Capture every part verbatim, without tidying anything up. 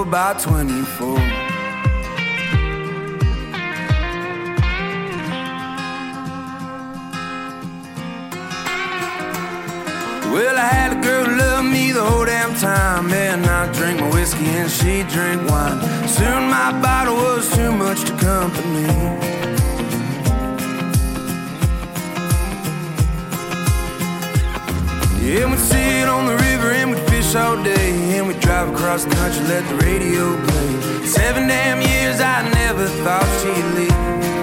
sober by twenty-four. Well, I had a girl who loved me the whole damn time. Man, I drank my whiskey and she drank wine. Soon my bottle was too much to company. Yeah, we'd sit on the river and we'd fish all day, and we'd drive across the country, let the radio play. Seven damn years I never thought she'd leave.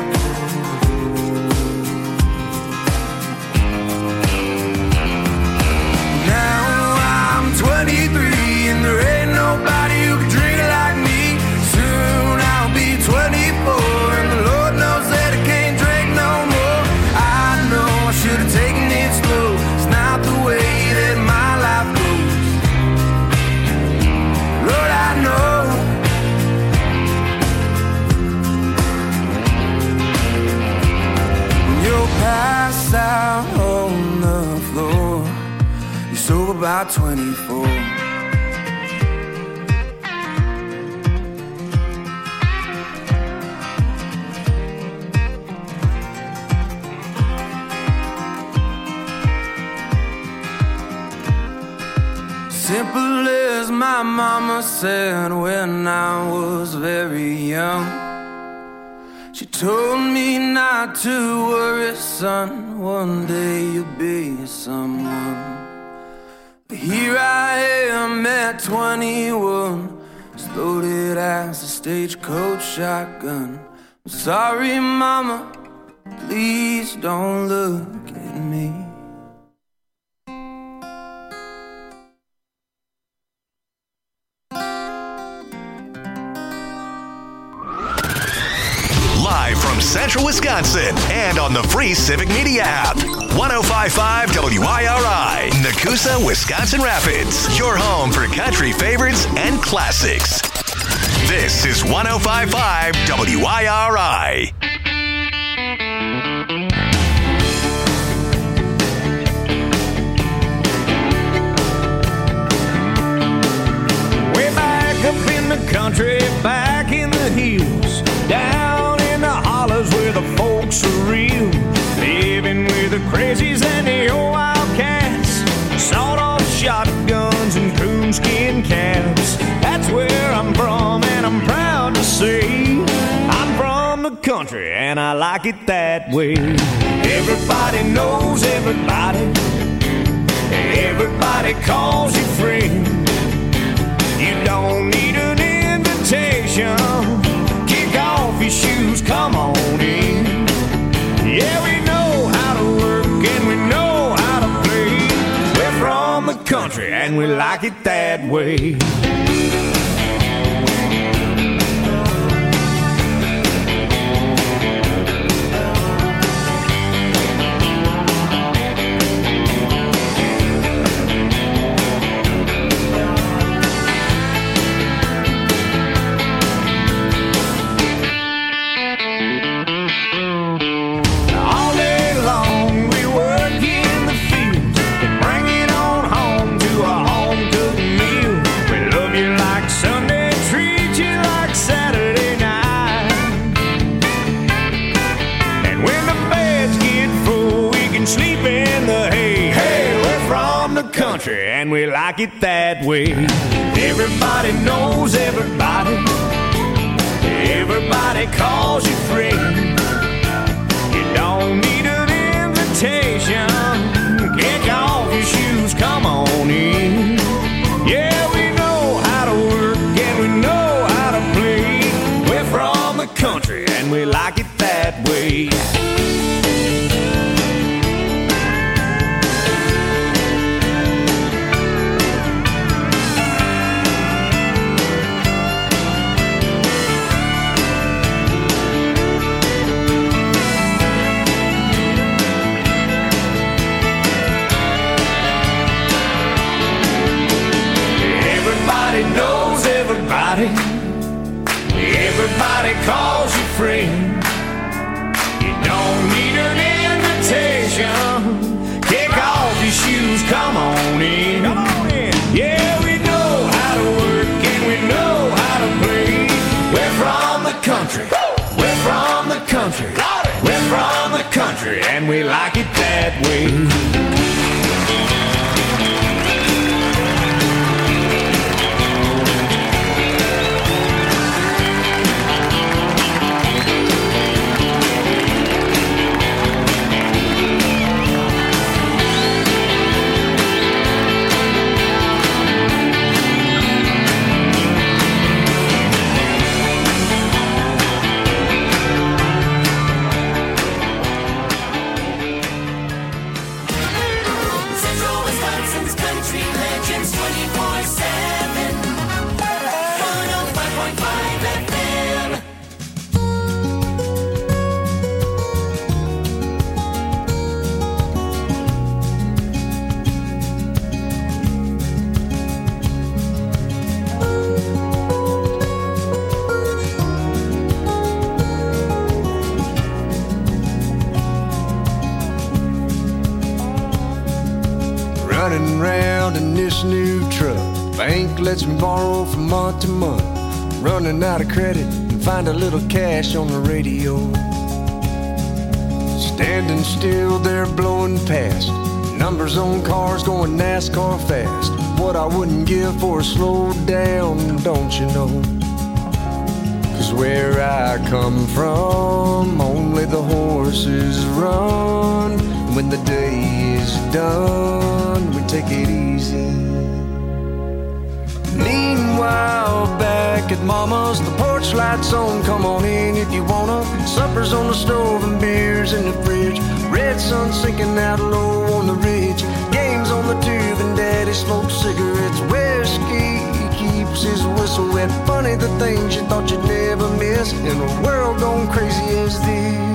twenty-three and there ain't nobody who can drink like me. Soon I'll be twenty-four and the Lord knows that I can't drink no more. I know I should have taken it slow. It's not the way that my life goes. Lord, I know. You'll pass out on the floor. You're sober by twenty-four. Simple as my mama said when I was very young. She told me not to worry, son, one day you'll be someone. But here I am at twenty-one, as loaded as a stagecoach shotgun. I'm sorry, mama, please don't look at me. Live from Central Wisconsin and on the free Civic Media app. one oh five point five W I R I, Nakusa, Wisconsin Rapids. Your home for country favorites and classics. This is one oh five point five W I R I. Way back up in the country, back in the hills, down in the hollers where the folks are real, living with the crazies and the old wildcats, sawed-off shotguns and coonskin caps. That's where I'm from, and I'm proud to say I'm from the country, and I like it that way. Everybody knows everybody, everybody calls you friend. You don't need an invitation. Kick off your shoes, come on in. Yeah, we know how to work and we know how to play. We're from the country and we like it that way. And we like it that way. Everybody knows everybody, everybody calls you friend. You don't need an invitation. Kick off your shoes, come on in. Yeah, we know how to work and we know how to play. We're from the country and we like it that way. Knows everybody, everybody calls you friend. You don't need an invitation. Kick off your shoes, come on in. Come on in. Yeah, we know how to work and we know how we like it that way. Running around in this new truck, bank lets me borrow from month to month. Running out of credit and find a little cash on the radio. Standing still there blowing past, numbers on cars going NASCAR fast. What I wouldn't give for a slow down, don't you know? Cause where I come from, only the horses run. When the day is done, we take it easy. Meanwhile, back at Mama's, the porch lights on, come on in if you wanna. Supper's on the stove and beers in the fridge. Red sun sinking out low on the ridge. Games on the tube and Daddy smokes cigarettes. Whiskey keeps his whistle wet. Funny the things you thought you'd never miss in a world gone crazy as this.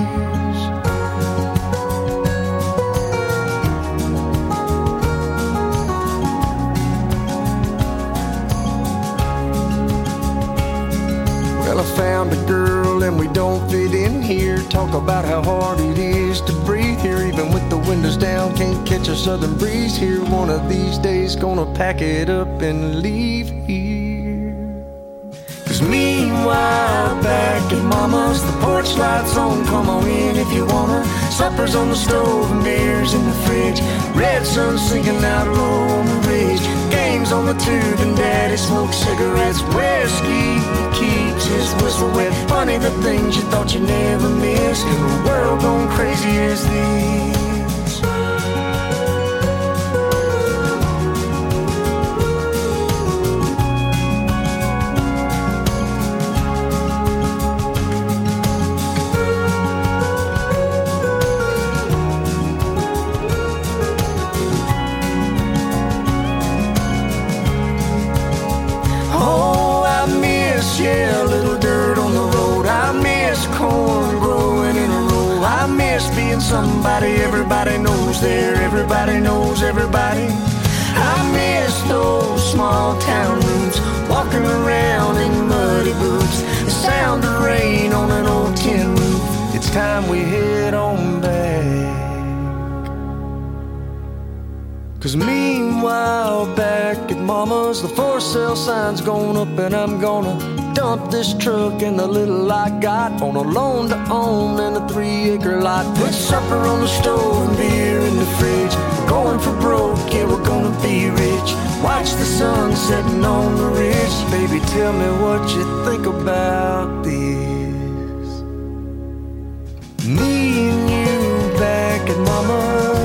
Well, I found a girl and we don't fit in here. Talk about how hard it is to breathe here. Even with the windows down, can't catch a southern breeze here. One of these days gonna pack it up and leave here. Cause meanwhile, back at Mama's, the porch lights on, come on in if you wanna. Supper's on the stove and beers in the fridge. Red sun sinking out low on the ridge. Games on the tube and Daddy smokes cigarettes. Whiskey keeps his whistle wet. Funny the things you thought you never missed in a world gone crazy as this. Yeah, a little dirt on the road. I miss corn growing in a row. I miss being somebody everybody knows there. Everybody knows everybody. I miss those small town roots, walking around in muddy boots. The sound of rain on an old tin roof. It's time we head on back. Cause meanwhile, back at Mama's, the for sale sign's going up and I'm gonna dump this truck and the little I got on a loan to own and a three acre lot. Put supper on the stove and beer in the fridge. We're going for broke, yeah, we're gonna be rich. Watch the sun setting on the ridge. Baby, tell me what you think about this. Me and you back at Mama's.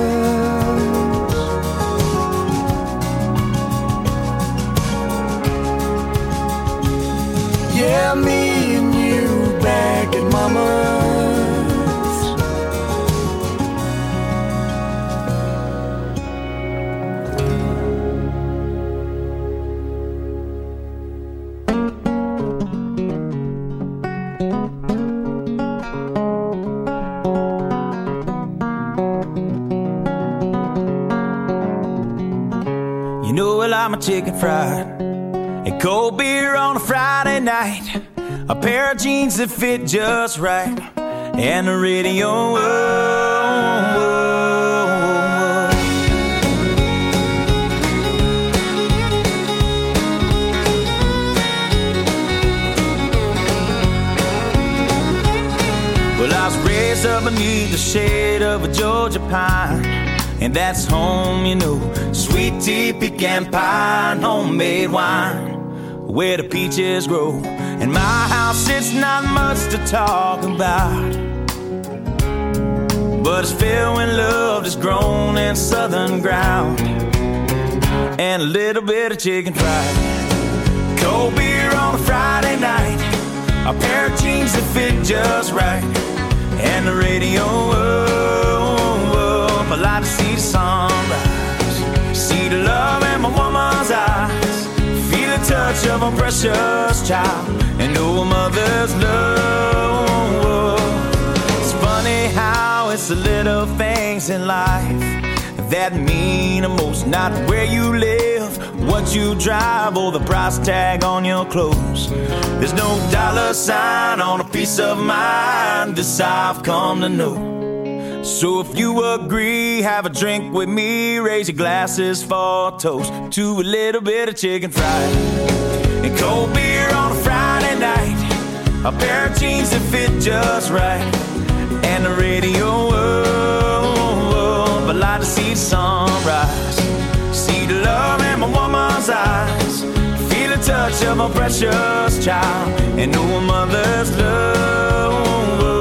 Yeah, me and you back at Mama's. You know, well, I'm a chicken fried and cold beer on a Friday night, a pair of jeans that fit just right, and the radio. Oh, oh, oh. Well, I was ready raised up beneath the shade of a Georgia pine, and that's home, you know. Sweet tea, pecan pie, and homemade wine, where the peaches grow. In my house, it's not much to talk about, but it's filled when love is grown in southern ground, and a little bit of chicken fried. Cold beer on a Friday night, a pair of jeans that fit just right, and the radio up. I like to see the sunrise, see the love in my woman's eyes, feel the touch of a precious child, and know a mother's love. It's funny how it's the little things in life that mean the most. Not where you live, what you drive, or the price tag on your clothes. There's no dollar sign on a piece of mind, this I've come to know. So if you agree, have a drink with me, raise your glasses for a toast to a little bit of chicken fried and cold beer on a Friday night, a pair of jeans that fit just right, and the radio up. I like to see the sunrise, see the love in my woman's eyes, feel the touch of a precious child, and know a mother's love.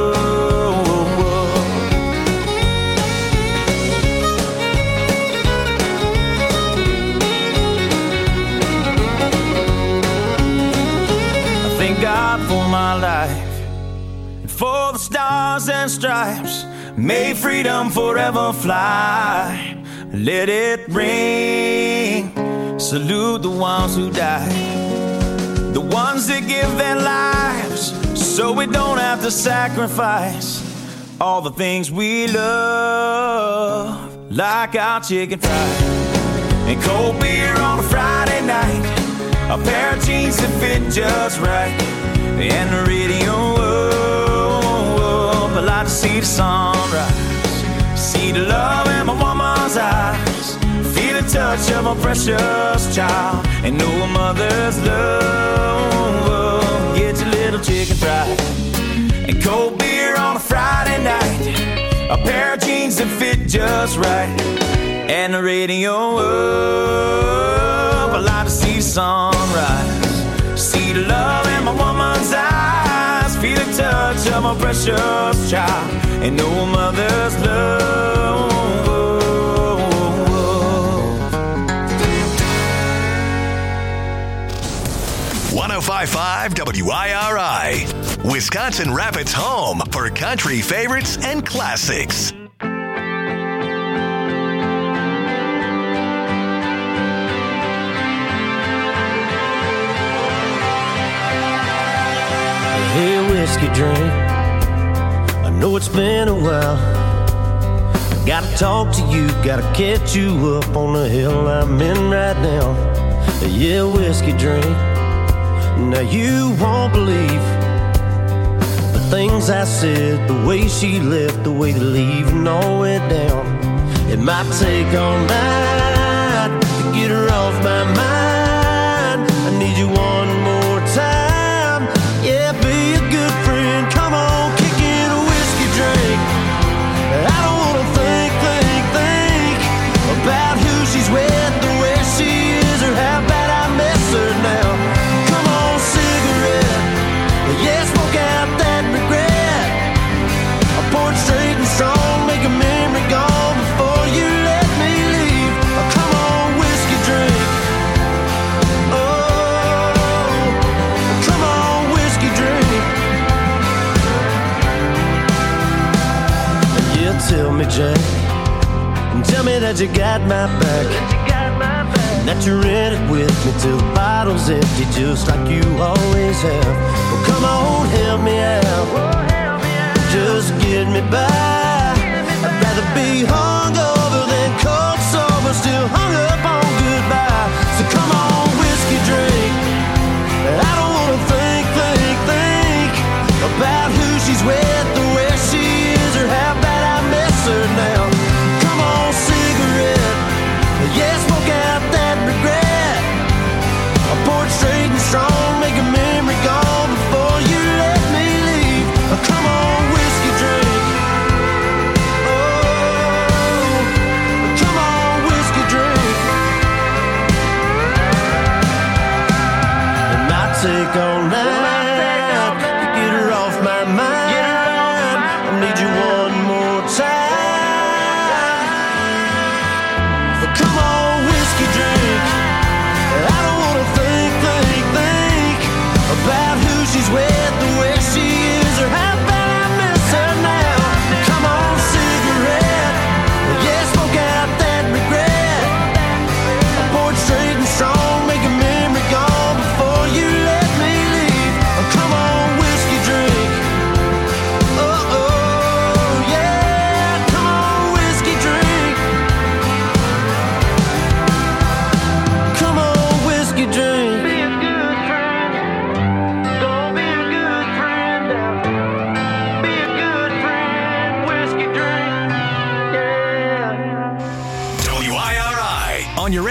God for my life, and for the stars and stripes, may freedom forever fly. Let it ring, salute the ones who died, the ones that give their lives so we don't have to sacrifice all the things we love, like our chicken fried and cold beer on a Friday night, a pair of jeans that fit just right, and the radio up. I like to see the sunrise, see the love in my woman's eyes, feel the touch of a precious child, and know a mother's love. Get your little chicken fried and cold beer on a Friday night, a pair of jeans that fit just right, and the radio up. I like to see the sunrise, see the love in my woman's eyes, feel the touch of a precious child, and know a mother's love. one oh five point five W I R I, Wisconsin Rapids' home for country favorites and classics. Hey, whiskey drink, I know it's been a while. I gotta talk to you, gotta catch you up on the hill I'm in right now. Yeah, whiskey drink, now you won't believe the things I said, the way she left, the way the leaving all went down. It might take all night to get her off my mind. I need you one more time, yeah, be a good friend. Come on, kick in a whiskey drink. I don't wanna think, think, think about who she's with or where she is or how bad I miss her now. Come on, cigarette, yeah, smoke out that regret. I pour it straight and strong, make a memory gone before you let me leave. Oh, come on, whiskey drink. Oh, come on, whiskey drink. Yeah, tell me, Jack, tell me that you got my back, that you're in it with me till the bottle's empty, just like you always have. Well, come on, help me out, just get me by. I'd rather be hungover than cold sober, still hung up on goodbye. So come on, whiskey drink. I don't wanna think, think, think about who she's with or where she is or how bad I miss her now. Come on, cigarette, yeah, smoke out that regret. I pour it straight and strong, make a memory gone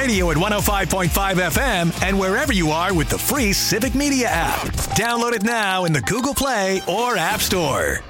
radio at one oh five point five F M and wherever you are with the free Civic Media app. Download it now in the Google Play or App Store.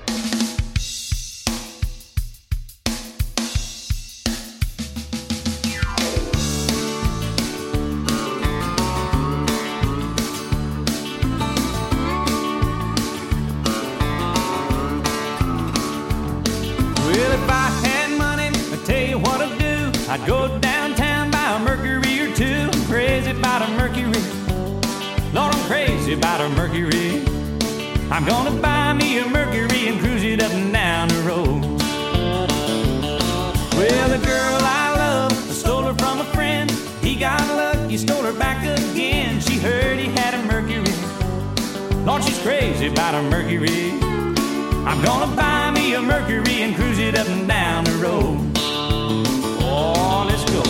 I'd go downtown, buy a Mercury or two. I'm crazy about a Mercury. Lord, I'm crazy about a Mercury. I'm gonna buy me a Mercury and cruise it up and down the road. Well, the girl I love, I stole her from a friend. He got lucky, stole her back again. She heard he had a Mercury. Lord, she's crazy about a Mercury. I'm gonna buy me a Mercury and cruise it up and down the road. Oh, let's go.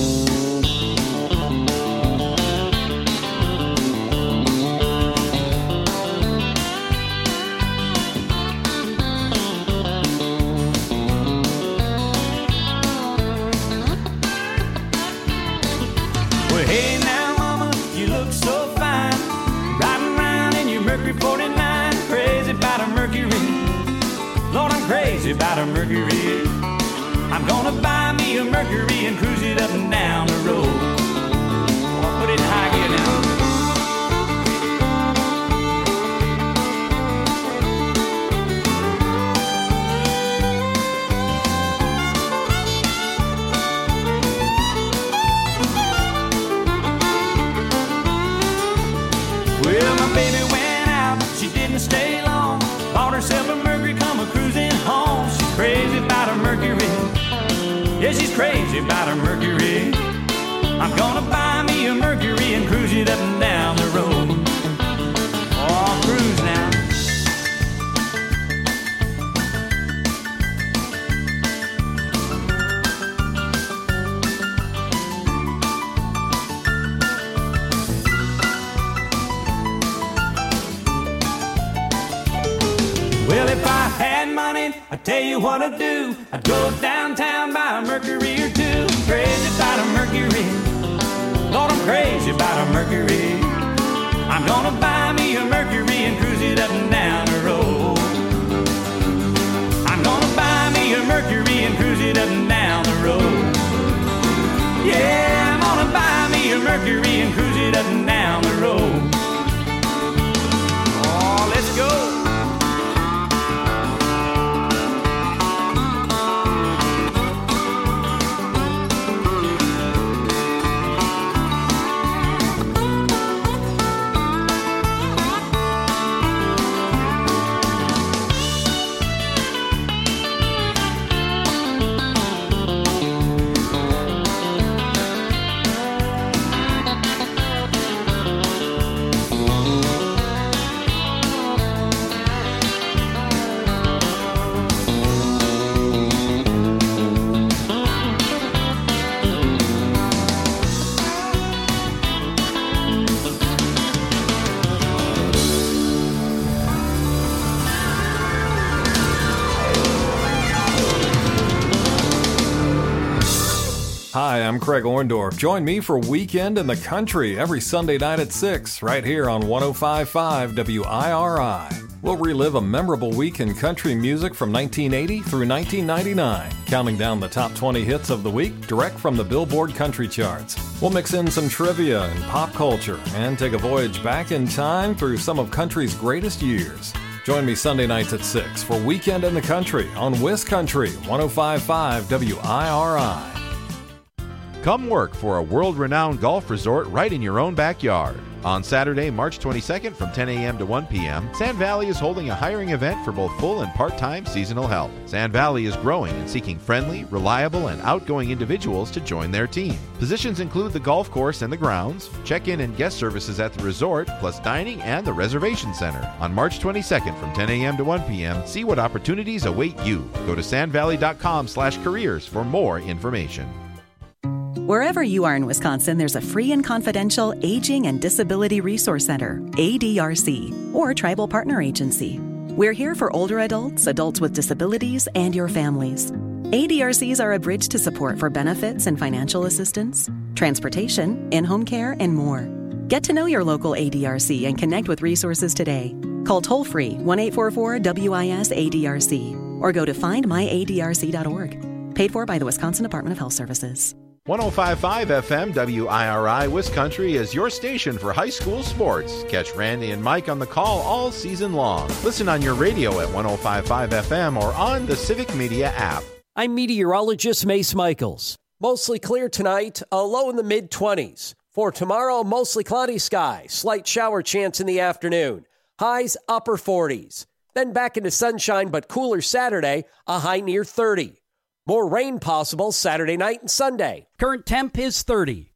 Well, hey now, mama, you look so fine. Riding around in your Mercury forty-nine. Crazy about a Mercury. Lord, I'm crazy about a Mercury. I'm gonna buy me a Mercury and cruise it up and down the road. Oh, I'll put it in high gear now. Well, my baby went out, she didn't stay long. Bought herself a Mercury, come a cruising home. She's crazy about a Mercury. Yeah, she's crazy about her Mercury. I'm gonna buy me a Mercury and cruise it up and down the road. Oh, I'll cruise now. Well, if I had money, I'd tell you what I'd do. I'd go downtown, buy a Mercury or two. I'm crazy about a Mercury. Lord, I'm crazy about a Mercury. I'm gonna buy me a Mercury and cruise it up and down the road. I'm gonna buy me a Mercury and cruise it up and down the road. Yeah, I'm gonna buy me a Mercury and cruise it up and down the road. Oh, let's go. Hi, I'm Craig Orndorff. Join me for Weekend in the Country every Sunday night at six, right here on one oh five point five W I R I. We'll relive a memorable week in country music from nineteen eighty through nineteen ninety-nine, counting down the top twenty hits of the week direct from the Billboard Country Charts. We'll mix in some trivia and pop culture and take a voyage back in time through some of country's greatest years. Join me Sunday nights at six for Weekend in the Country on WisCountry one oh five point five W I R I. Come work for a world-renowned golf resort right in your own backyard. On Saturday, March twenty-second from ten a.m. to one p.m., Sand Valley is holding a hiring event for both full and part-time seasonal help. Sand Valley is growing and seeking friendly, reliable, and outgoing individuals to join their team. Positions include the golf course and the grounds, check-in and guest services at the resort, plus dining and the reservation center. On March twenty-second from ten a.m. to one p.m., see what opportunities await you. Go to sand valley dot com slash careers for more information. Wherever you are in Wisconsin, there's a free and confidential Aging and Disability Resource Center, A D R C, or Tribal Partner Agency. We're here for older adults, adults with disabilities, and your families. A D R Cs are a bridge to support for benefits and financial assistance. transportation, in-home care, and more. Get to know your local A D R C and connect with resources today. Call toll-free one eight four four W I S A D R C or go to find my A D R C dot org. Paid for by the Wisconsin Department of Health Services. one oh five point five F M W I R I Wiscountry is your station for high school sports. Catch Randy and Mike on the call all season long. Listen on your radio at one oh five point five F M or on the Civic Media app. I'm meteorologist Mace Michaels. Mostly clear tonight, a low in the mid-twenties. For tomorrow, mostly cloudy sky, slight shower chance in the afternoon. Highs upper forties. Then back into sunshine but cooler Saturday, a high near thirty. More rain possible Saturday night and Sunday. Current temp is thirty.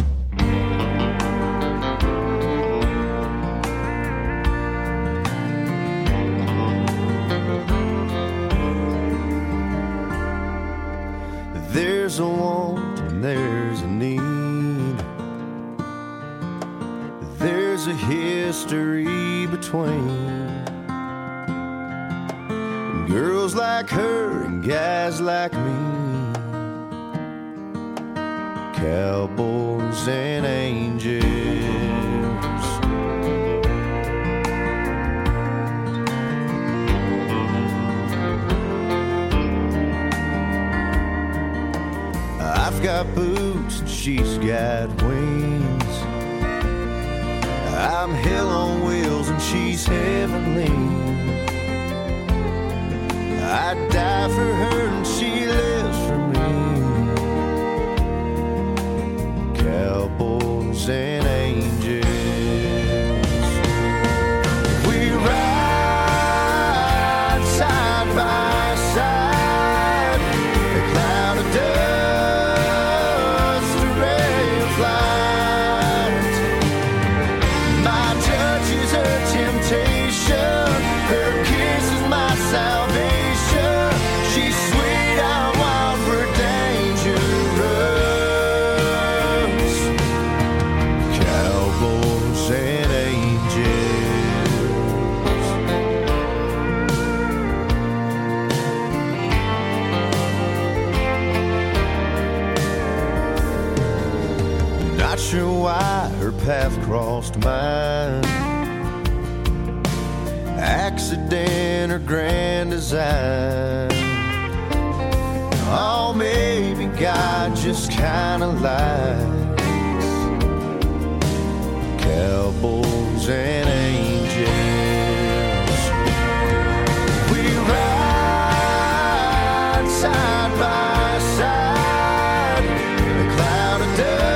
There's a want and there's a need. There's a history between girls like her and guys like me, cowboys and angels. I've got boots and she's got wings. I'm hell on wheels and she's heavenly. I'd die for her and she lives for me. Cowboys and angels. We ride side by side. A cloud of dust, a ray of light. My touch is her temptation. Her kiss is my salvation. Sure why her path crossed mine. Accident or grand design. Oh, maybe God just kinda lies. Cowboys and angels. We ride side by side. A cloud of dust.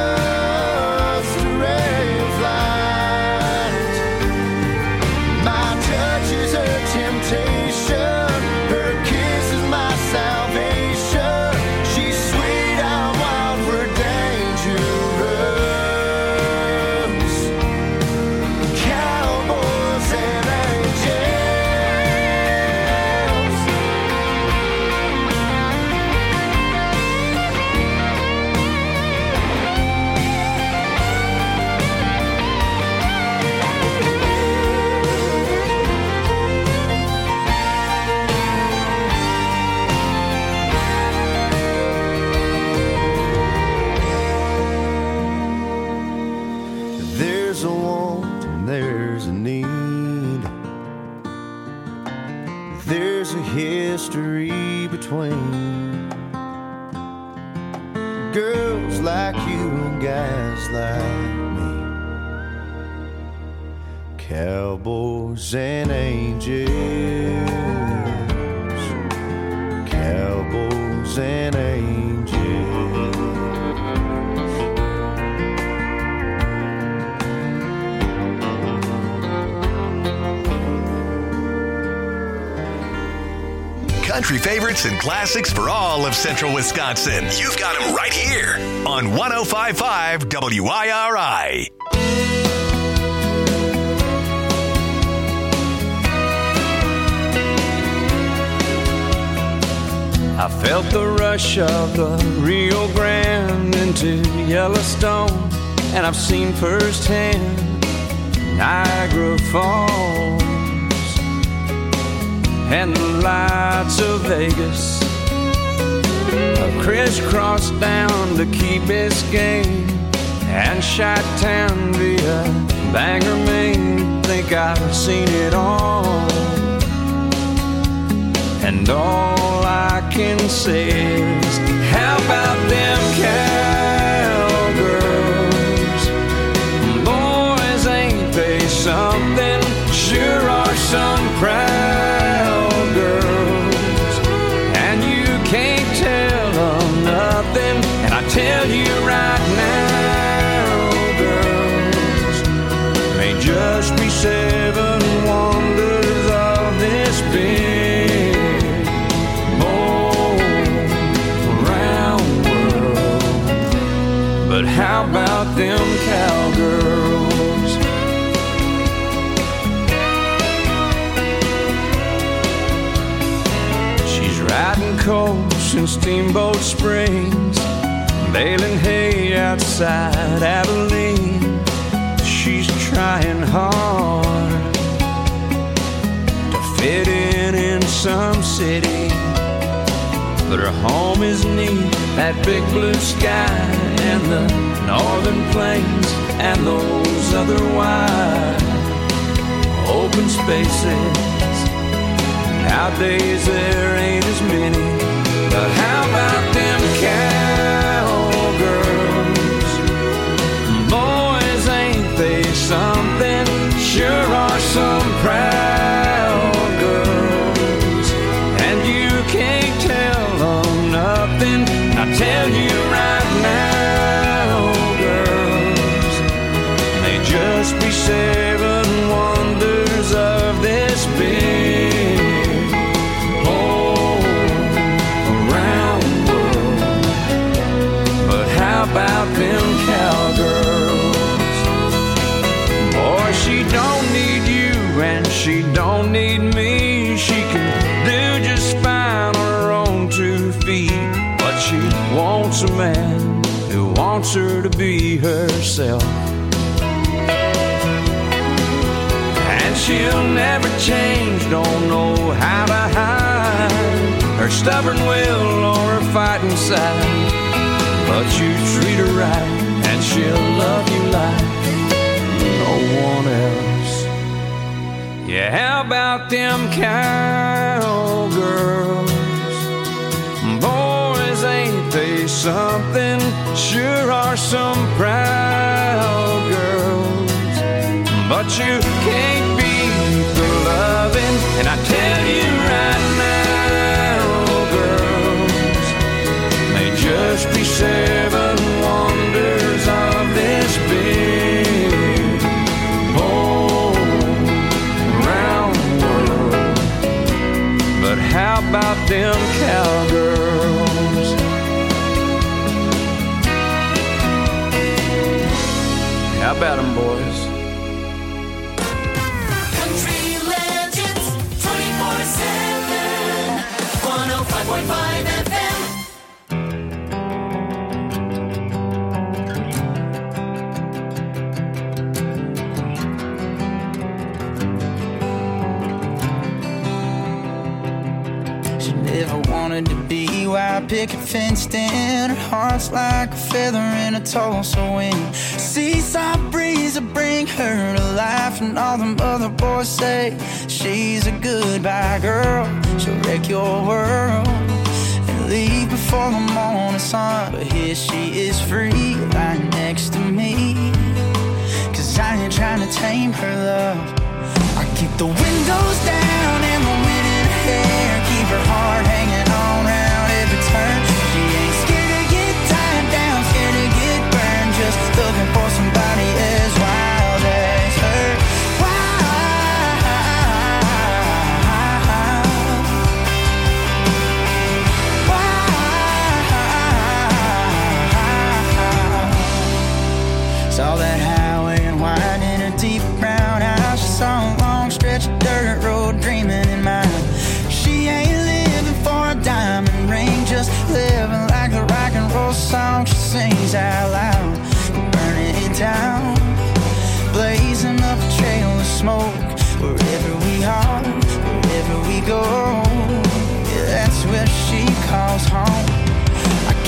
History between girls like you and guys like me, cowboys and angels, cowboys and angels. Country favorites and classics for all of Central Wisconsin. You've got them right here on one oh five point five W I R I. I felt the rush of the Rio Grande into Yellowstone, and I've seen firsthand Niagara Falls and the lights of Vegas. I've crisscrossed down to Key Biscayne and Chi-Town via Bangor, Maine. Think I've seen it all, and all I can say is, how about them cowgirls? Boys, ain't they something? Sure are some proud girls, and you can't tell them nothing. And I tell you right now, girls, may just be seven wonders of this big, bold, round world. But how about them cowgirls? She's riding coast in Steamboat Springs, baling hay outside Abilene. She's trying hard to fit in in some city, but her home is neath that big blue sky and the northern plains and those other wide open spaces. Nowadays there ain't as many, but how about them cowgirls? Boys, ain't they something? Sure are some proud girls, and you can't tell them nothing. I tell you right now, girls, they just be seven wonders of this big, old, round world. But how about them cowgirls? Boy, she don't need you and she don't need me. She can do just fine on her own two feet, but she wants a man who wants her to be herself. And she'll never change, don't know how to hide her stubborn will or her fighting side. But you treat her right and she'll love you like no one else. Yeah, how about them cowgirls? Boys, ain't they something? Sure are some proud girls, but you can't beat the loving. And I tell you right now, girls, may just be seven wonders of this big, bold, round world. But how about them cowgirls? How about them, boys? Country legends, twenty-four seven, one oh five point five F M. She never wanted to be wild picket fenced in. Her heart's like a feather in a Tulsa wind. Seaside breeze will bring her to life, and all them other boys say she's a goodbye girl. She'll wreck your world and leave before the morning sun. But here she is free, right next to me, 'cause I ain't trying to tame her love. I keep the windows down and the wind in her hair, keep her heart hanging on round every turn. She ain't scared to get tied down, scared to get burned, just looking for somebody as wild as her. Saw that highway and wine in a deep brown house. She saw a long stretch of dirt road dreaming in mind. She ain't living for a diamond ring, just living like a rock and roll song she sings out loud. Burning it down, blazing up a trail of smoke. Wherever we are, wherever we go, yeah, that's where she calls home. I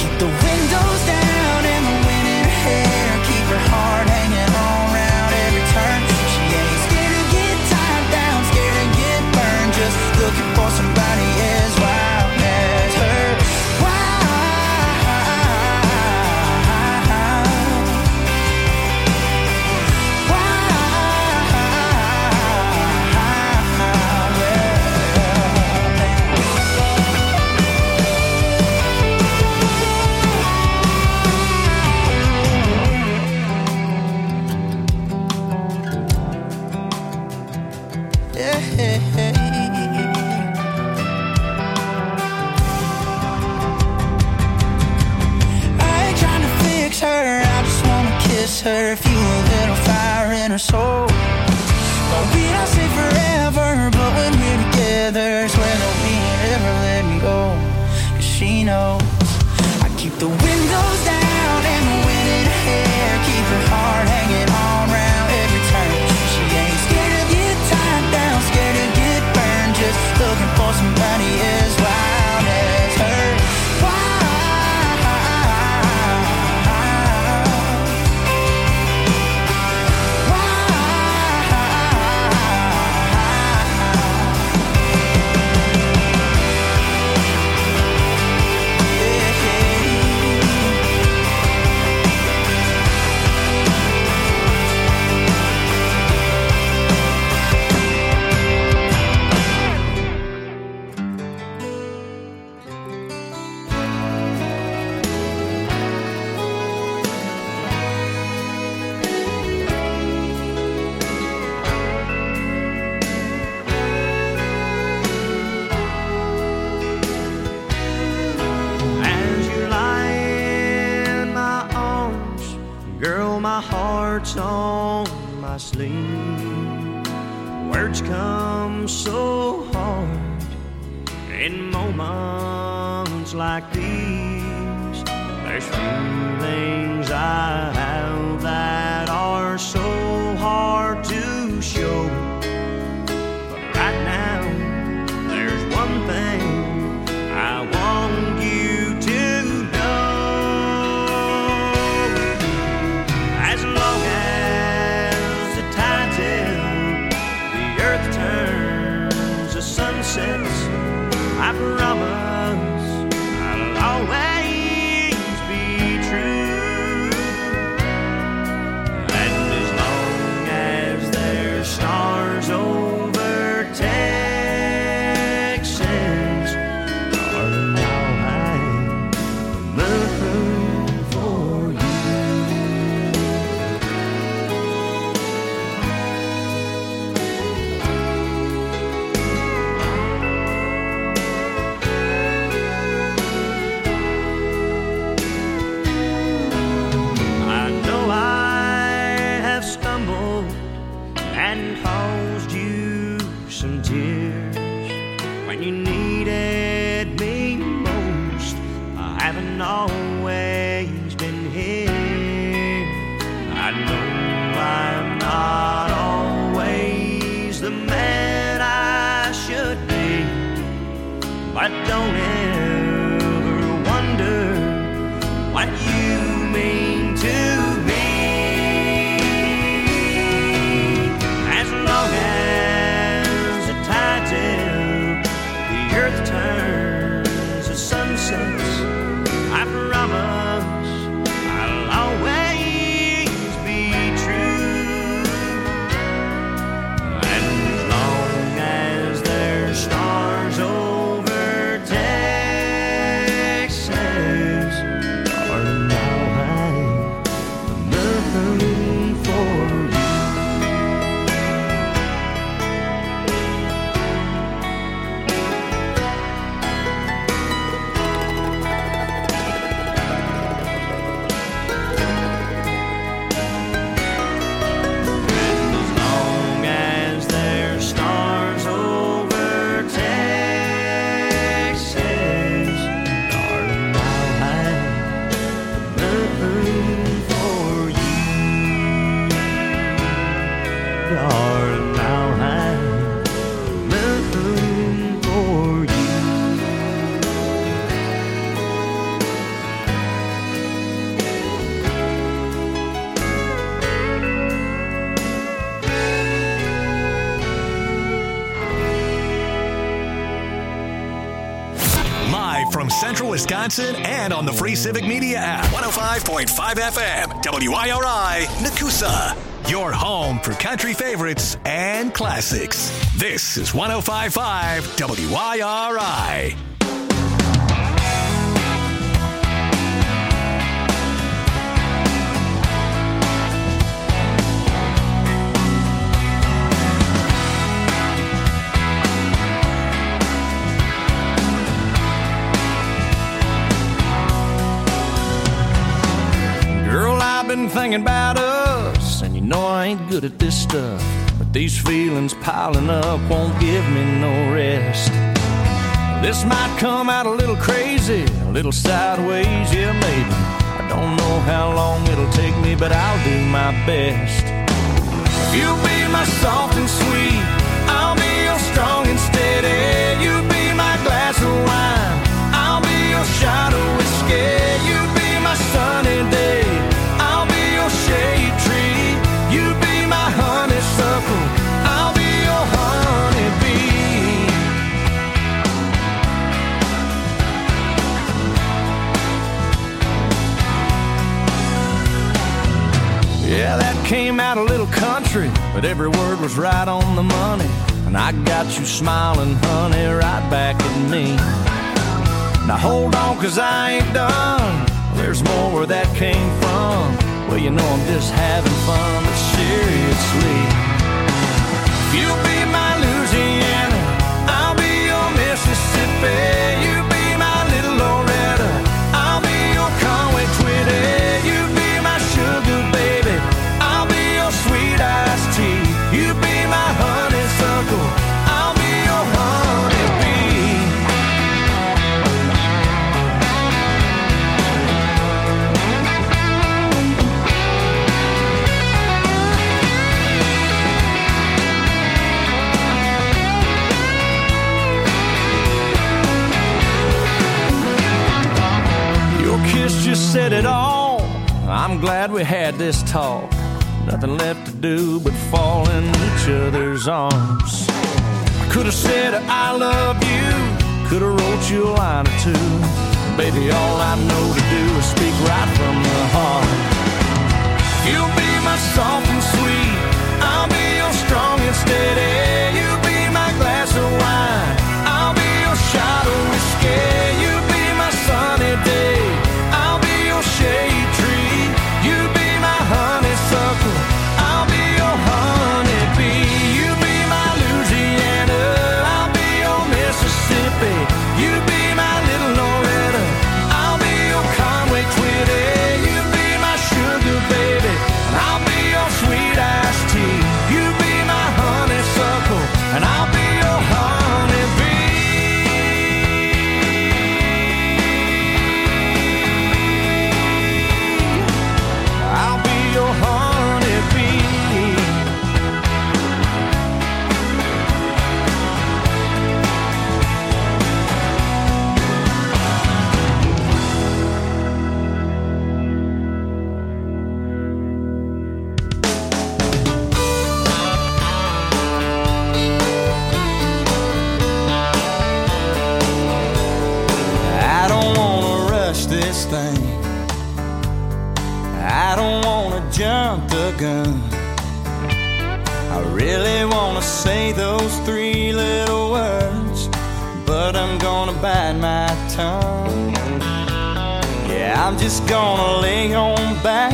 I ain't trying to fix her, I just wanna kiss her, fuel a little fire in her soul. Won't be not say forever, but when we're together, swear that we ain't ever letting go. Cause she knows I keep the windows down and the wind in her hair, keep her heart hanging on round every turn. She ain't scared to get tied down, scared to get burned, just looking for somebody as wild as her. On my sleeve, words come so hard in moments like these. There's feelings I have that are so hard to show, but right now there's one thing I want you to know. As long as the tide's in, the earth turns, the sun sets, I promise I'll always be true. And as long as there's stars over Texas, darling, I'll hang the moon for you. And caused you some tears when you needed me most. I haven't always been here. I know I'm not always the man I should be, but don't ever wonder what you mean to me. Earth turns, the sun sets, I promise I'll always be true. And as long as there's stars over Texas, darling, I'll hang the moon for you. From Central Wisconsin and on the free Civic Media app. one oh five point five F M, W I R I, Nakusa. Your home for country favorites and classics. This is one oh five point five W I R I. thinking about us, and you know I ain't good at this stuff, but these feelings piling up won't give me no rest. This might come out a little crazy, a little sideways, yeah maybe. I don't know how long it'll take me, but I'll do my best. You'll be my soft and sweet, I'll be your strong and steady. You be my glass of wine, I'll be your shot of whiskey. You be my sunny day, I'll be your shade tree. You be my honeysuckle, I'll be your honeybee. Yeah, that came out a little country, but every word was right on the money. And I got you smiling, honey, right back at me. Now hold on, cause I ain't done. There's more where that came from. Well, you know I'm just having fun, but seriously. You be my Louisiana, I'll be your Mississippi. You be my little Loretta, I'll be your Conway Twitty. You be my sugar baby, I'll be your sweet iced tea. You be my honeysuckle, I'll be your honeybee. Your kiss just said it all. I'm glad we had this talk. Nothing left to do but fall in each other's arms. I could have said I love you, could have wrote you a line or two. Baby, all I know to do is speak right from the heart. You'll be my soft and sweet, I'll be your strong and steady. You be my glass of wine, I'll be your shot of whiskey. You be my sunny day, I'll be your shade tree. You be my honeysuckle, I'll be your honeybee. You be my Louisiana, I'll be your Mississippi. You be my little Loretta, I'll be your Conway Twitty. You be my sugar baby, and I'll be your sweet iced tea. You be my honeysuckle, and I'll be your honeybee. I'll be your honeybee. I don't wanna rush this thing, I don't wanna jump the gun. I really wanna say those three little words, but I'm gonna bite my tongue. Yeah, I'm just gonna lay on back,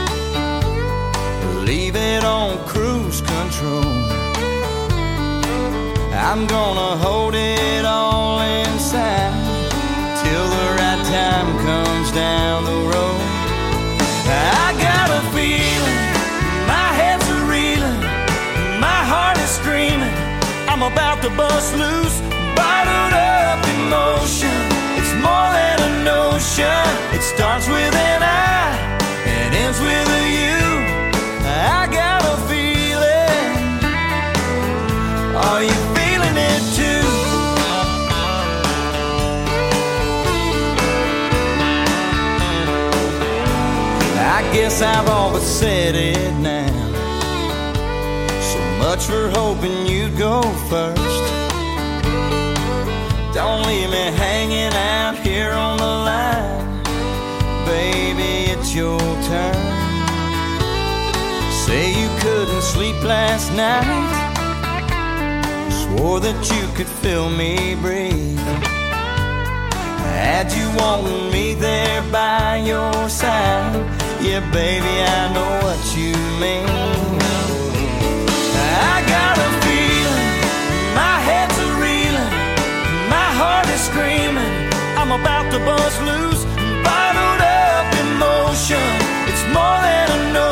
leave it on cruise control. I'm gonna hold it all inside till the right time comes down the road. I got a feeling, my head's a reeling, my heart is screaming, I'm about to bust loose, bottled up emotion. It's more than a notion, it starts with an I and ends with a you. I got a feeling, are you feeling it too? I guess I've all but said it now. So much for hoping you'd go first. Don't leave me hanging out here on the line. Baby, it's your turn. Say you couldn't sleep last night, swore that you could feel me breathe. Had you wanting me there by your side, yeah, baby, I know what you mean. I got a feeling, my head's a reeling, my heart is screaming, I'm about to bust loose, bottled up emotion. It's more than a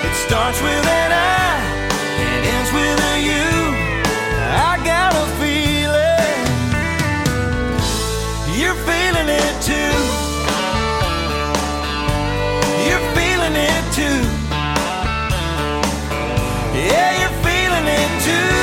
It starts with an I and ends with a U. I got a feeling you're feeling it too. You're feeling it too. Yeah, you're feeling it too.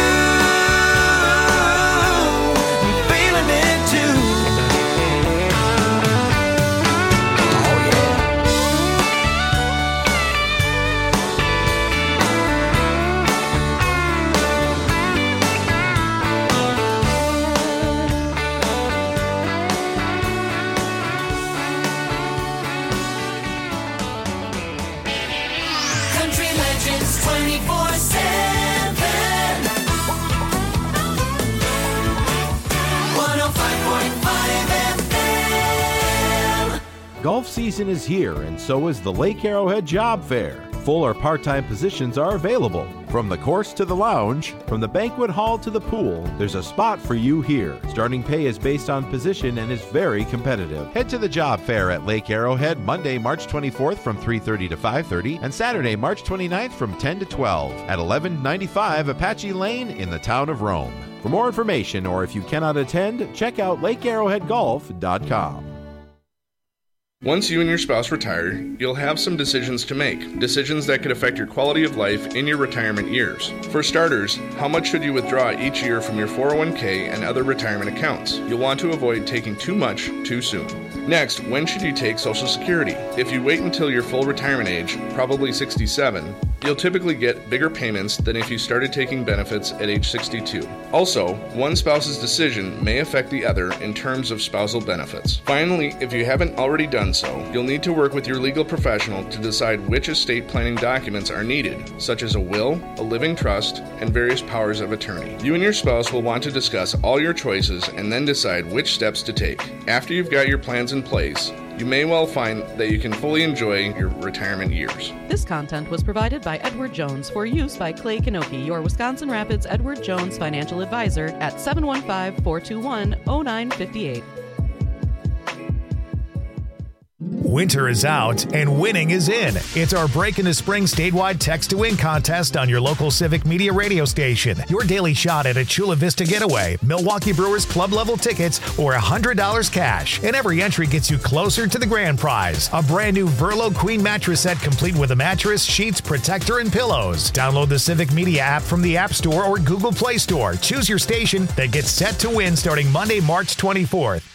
Golf season is here, and so is the Lake Arrowhead Job Fair. Full or part-time positions are available. From the course to the lounge, from the banquet hall to the pool, there's a spot for you here. Starting pay is based on position and is very competitive. Head to the Job Fair at Lake Arrowhead Monday, March twenty-fourth from three thirty to five thirty and Saturday, March twenty-ninth from ten to twelve at eleven ninety-five Apache Lane in the town of Rome. For more information, or if you cannot attend, check out lake arrowhead golf dot com. Once you and your spouse retire, you'll have some decisions to make. Decisions that could affect your quality of life in your retirement years. For starters, how much should you withdraw each year from your four oh one k and other retirement accounts? You'll want to avoid taking too much too soon. Next, when should you take Social Security? If you wait until your full retirement age, probably sixty-seven, you'll typically get bigger payments than if you started taking benefits at age sixty-two. Also, one spouse's decision may affect the other in terms of spousal benefits. Finally, if you haven't already done so, you'll need to work with your legal professional to decide which estate planning documents are needed, such as a will, a living trust, and various powers of attorney. You and your spouse will want to discuss all your choices and then decide which steps to take. After you've got your plans in place, you may well find that you can fully enjoy your retirement years. This content was provided by Edward Jones for use by Clay Kanoki, your Wisconsin Rapids Edward Jones financial advisor at seven one five, four two one, oh nine five eight. Winter is out and winning is in. It's our Break into Spring statewide Text to Win contest on your local Civic Media radio station. Your daily shot at a Chula Vista getaway, Milwaukee Brewers club level tickets, or one hundred dollars cash. And every entry gets you closer to the grand prize. A brand new Verlo Queen mattress set complete with a mattress, sheets, protector, and pillows. Download the Civic Media app from the App Store or Google Play Store. Choose your station that gets set to win starting Monday, March twenty-fourth.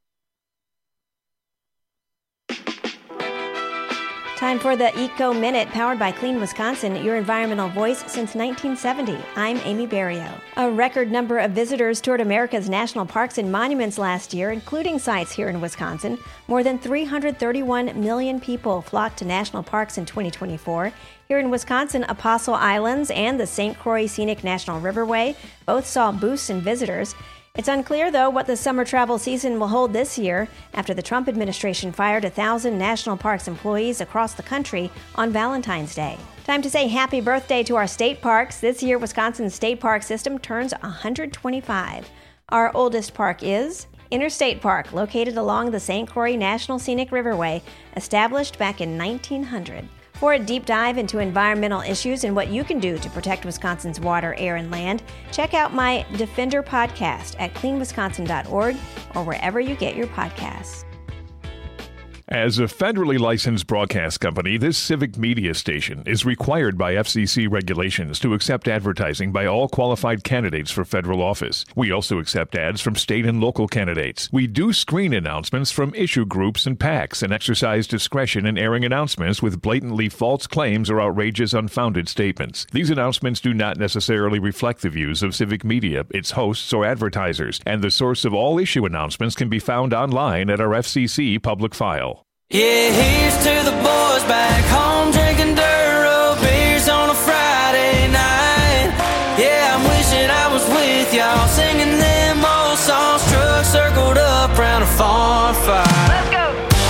Time for the Eco Minute, powered by Clean Wisconsin, your environmental voice since nineteen seventy. I'm Amy Barrio. A record number of visitors toured America's national parks and monuments last year, including sites here in Wisconsin. More than three hundred thirty-one million people flocked to national parks in twenty twenty-four. Here in Wisconsin, Apostle Islands and the Saint Croix Scenic National Riverway both saw boosts in visitors. It's unclear, though, what the summer travel season will hold this year after the Trump administration fired one thousand National Parks employees across the country on Valentine's Day. Time to say happy birthday to our state parks. This year, Wisconsin's state park system turns one hundred twenty-five. Our oldest park is Interstate Park, located along the Saint Croix National Scenic Riverway, established back in nineteen hundred. For a deep dive into environmental issues and what you can do to protect Wisconsin's water, air, and land, check out my Defender podcast at clean wisconsin dot org or wherever you get your podcasts. As a federally licensed broadcast company, this civic media station is required by F C C regulations to accept advertising by all qualified candidates for federal office. We also accept ads from state and local candidates. We do screen announcements from issue groups and PACs and exercise discretion in airing announcements with blatantly false claims or outrageous, unfounded statements. These announcements do not necessarily reflect the views of civic media, its hosts, or advertisers, and the source of all issue announcements can be found online at our F C C public file. Yeah, here's to the boys back home drinking Duro beers on a Friday night. Yeah, I'm wishing I was with y'all singing them old songs, trucks circled up round a farm fire. Let's go!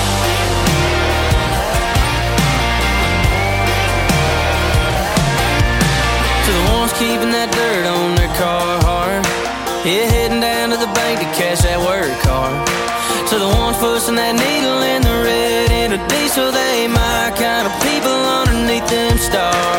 To the ones keeping that dirt on their car hard. Yeah, heading down to the bank to cash that work card. To the ones pushing that needle in the red in a diesel, they my kind of people underneath them stars.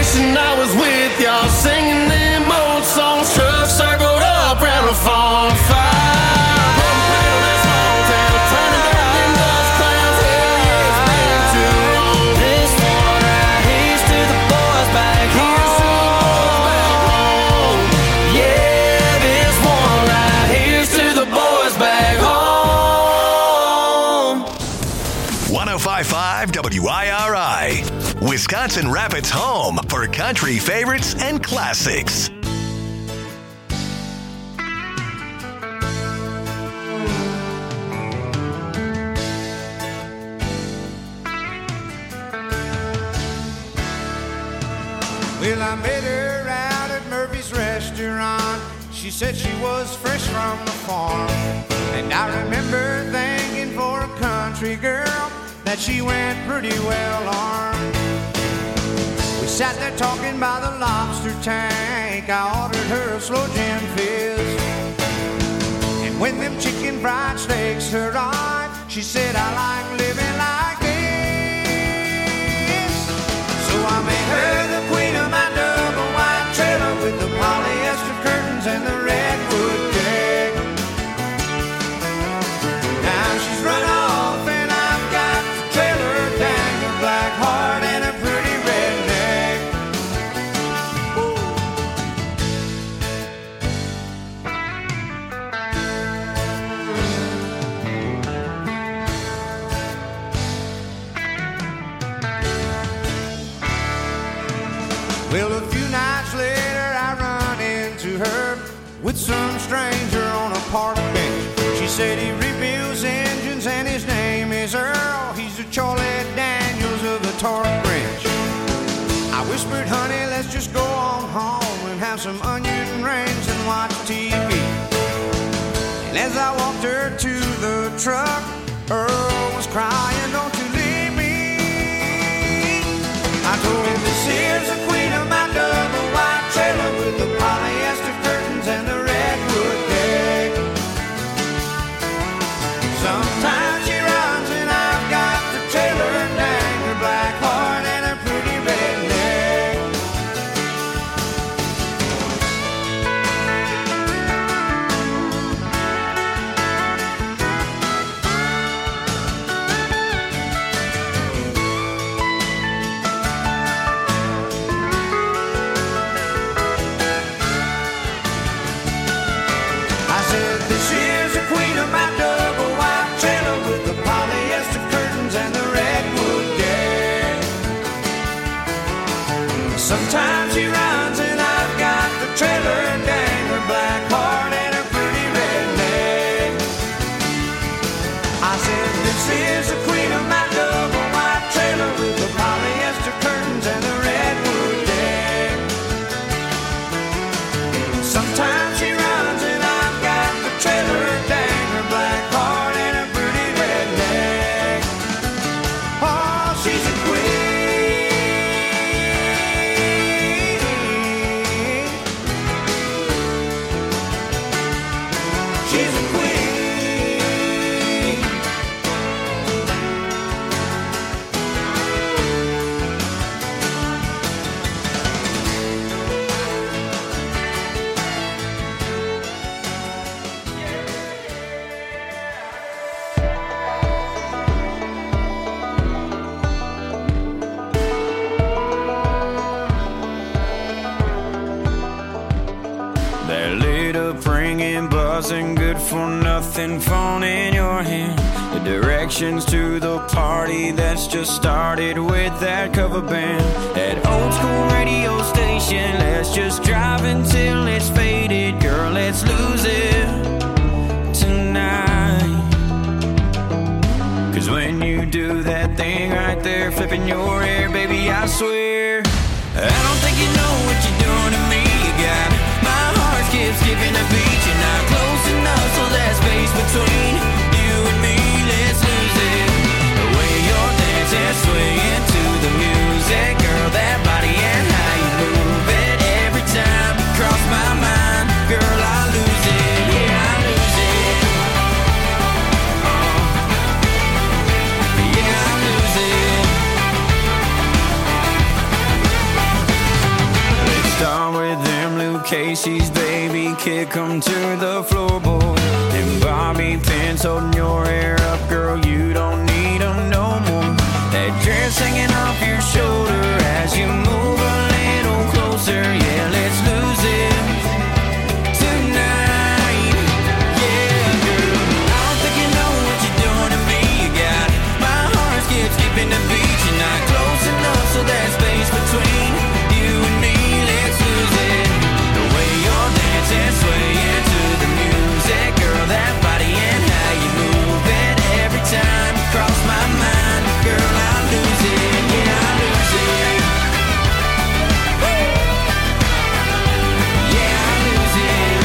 wishing I was with y'all, singing them old songs. Trucks circled up round a farm fire. one oh five point five W I R I, Wisconsin Rapids' home for country favorites and classics. Well, I met her out at Murphy's restaurant. She said she was fresh from the farm. And I remember thinking for a country girl that she went pretty well armed. We sat there talking by the lobster tank. I ordered her a slow gin fizz. And when them chicken fried steaks arrived, she said, I like living like this. So I made her the queen of my double white trailer with the polyester curtains and the redwood deck. Now she's run off and I've got the trailer dang, her black heart and a pretty redneck. Well, a few nights later I run into her with some stranger on a park bench. She said he rebuilds engines and his name is Earl. He's the Charlie Daniels of the torque wrench. I whispered, honey, let's just go on home and have some onion rings and watch T V. And as I walked her to the truck, Earl was crying, don't you leave me. I told him this here's the queen of my double white trailer with the polyester curtains and the redwood deck. Sometimes she runs and I've got the trailer dang, her black heart and a pretty redneck. I said, this is the queen of my double white trailer with the polyester curtains and the redwood deck. Sometimes she runs and I've got the trailer dang, her black heart and her pretty redneck. I said, this is the queen of my double white trailer with the polyester curtains and the redwood deck. Sometimes she runs and I've got the trailer dang, her black heart and a pretty redneck. Oh, she's a queen. She's a queen. That lit up ringing, buzzing, good for nothing phone in your hand. The directions to the party that's just started with that cover band. That old school radio station, let's just drive until it's faded. Girl, let's lose it tonight. Cause when you do that thing right there, flipping your hair, baby, I swear I don't think you know what you're doing to me. You got my heart skips skipping a beat. You're not close enough, so that space between you and me, let's lose it. The way you're dancing, swinging to the music, girl, that body and how you move it. Every time you cross my mind, girl, I lose it. Yeah, I lose it. Oh. Yeah, I lose it. Casey's, baby, kick 'em to the floorboard. And bobby pins holding your hair up, girl, you don't need 'em no more. That dress hanging off your shoulder as you move a little closer. Yeah, let's lose it tonight. Yeah, girl, I don't think you know what you're doing to me. You got my heart skips skipping the beat. You're not close enough, so there's space between you and me. Let's lose it. The way you're dancing, swaying to the music, girl, that body and how you move it every time you cross my mind, girl, I lose it. Yeah, I lose it. Yeah, I lose it.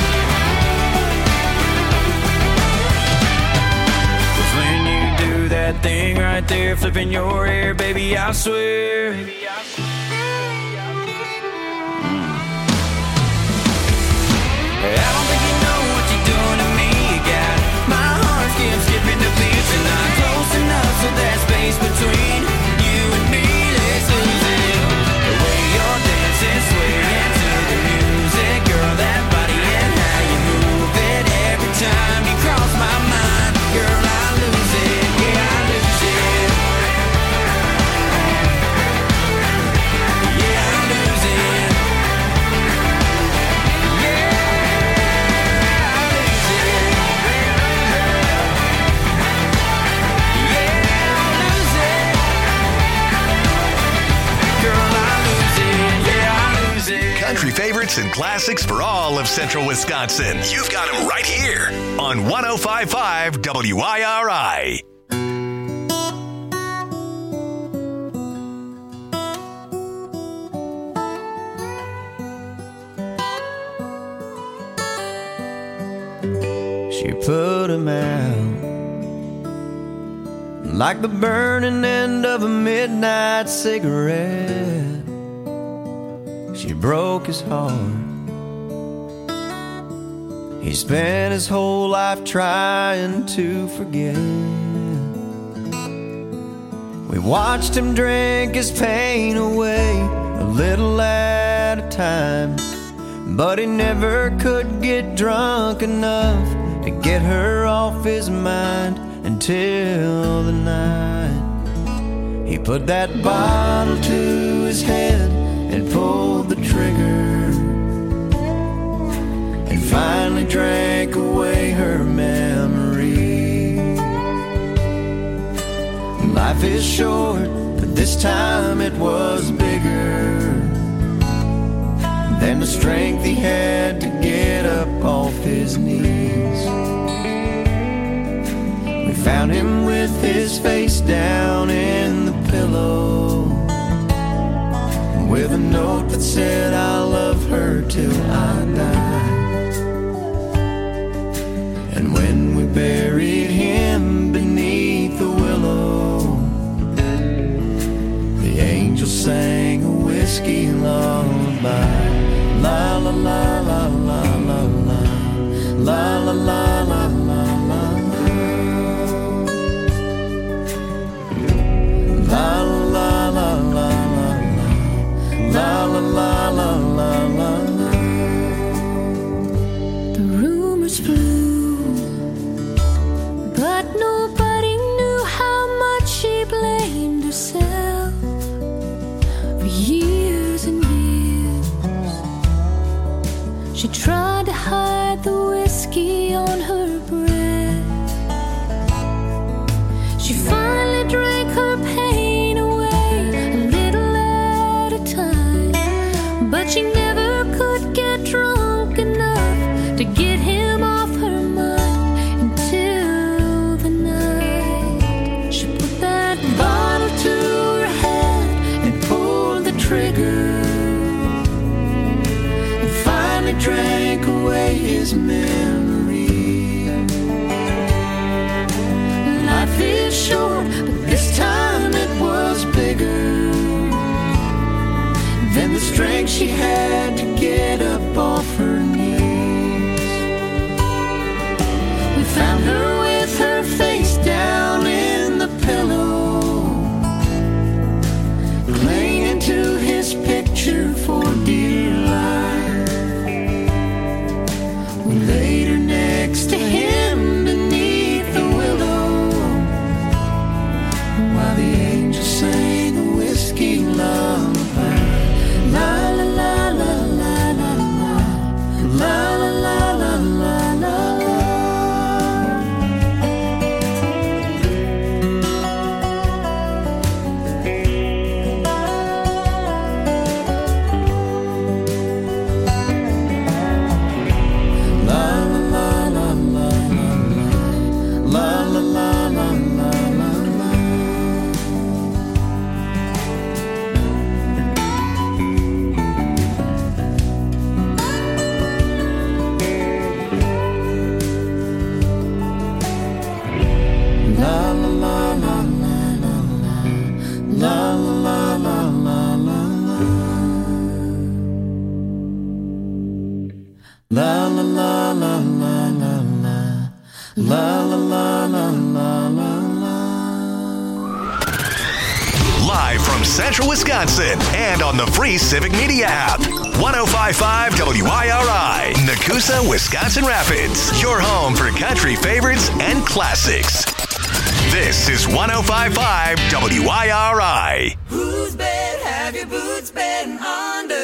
'Cause when you do that thing right there, flipping your hair, baby, I swear. I don't think you know what you're doing to me. You got my heart skips skipping the beat. You're not close enough, so there's space between you and me. Let's lose it. The way you're dancing, swaying to the music, girl, that body and how you move it every time you cross my mind, girl, I lose it. Yeah, I lose it. Yeah, I lose it. Country favorites and classics for all of Central Wisconsin. You've got them right here on one oh five point five W I R I. She put him out like the burning end of a midnight cigarette. She broke his heart. He spent his whole life trying to forget. We watched him drink his pain away, a little at a time. But he never could get drunk enough to get her off his mind until the night he put that bottle to his head and pulled the trigger, and finally drank away her memory. Life is short, but this time it was bigger than the strength he had to get up off his knees. We found him with his face down in the pillow, with a note that said, I love her till I die. And when we buried him beneath the willow, the angel sang a whiskey lullaby. La la la la la la la, la la la la la la, la la la la. La la la la la la la. The rumors flew, but nobody knew how much she blamed herself for years and years. She tried to hide the whiskey on her breath. She finally drank her pain away, a little at a time. But she never could get drunk enough to get him off her mind until the night she put that bottle to her head and pulled the trigger, and finally drank away his memory. Life is short, but this time it was bigger than the strength she had to get up off her knees. We found her with her face down in the pillow, clinging to his picture for dear life. La la la la la la la. La la la la la la la. Live from Central Wisconsin and on the free Civic Media app. one oh five point five W I R I, Nakusa, Wisconsin Rapids. Your home for country favorites and classics. This is one oh five point five W I R I. Whose bed have your boots been under?